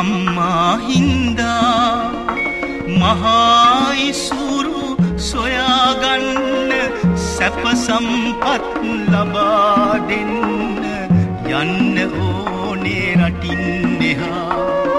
අම්මා හින්දා මහා ඉසුරු සොයාගන්න සැප සම්පත් ලබා දෙන්න යන්න ඕනේ රටින් එහා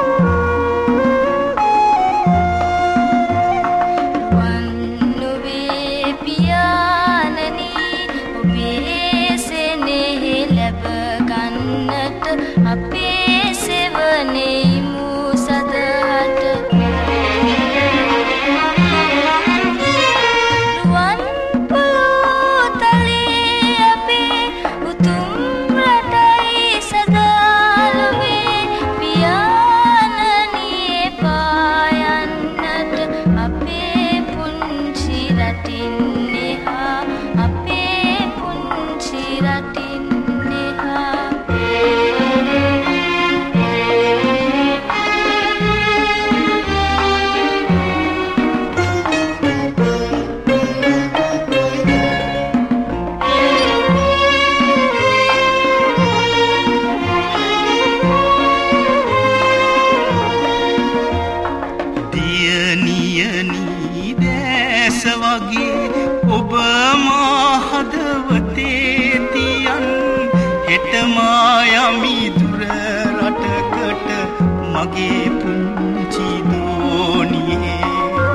මගේ පුංචි දෝනියේ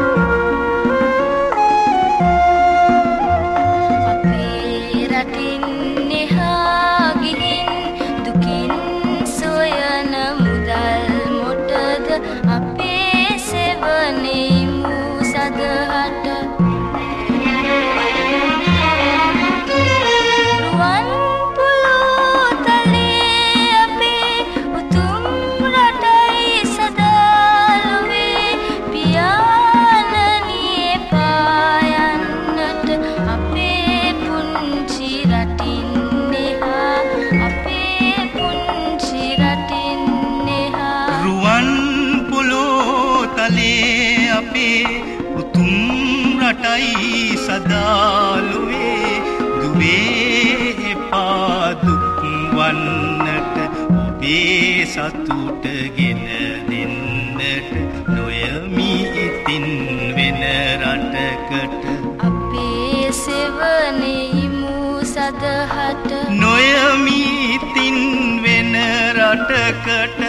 අපේ රටින් එහා ගිහින් දුකින් සොයන මුදල් මොටද අපේ සෙවනේ මුසදහට රටයි සදාලුවේ දුවේ එපා දුක් වන්නට ඔබේ සතුට ගෙන දෙන්නට නොයමි ඉතින් වෙන රටකට අපේ සෙවනේ මුසදහට නොයමි ඉතින් වෙන රටකට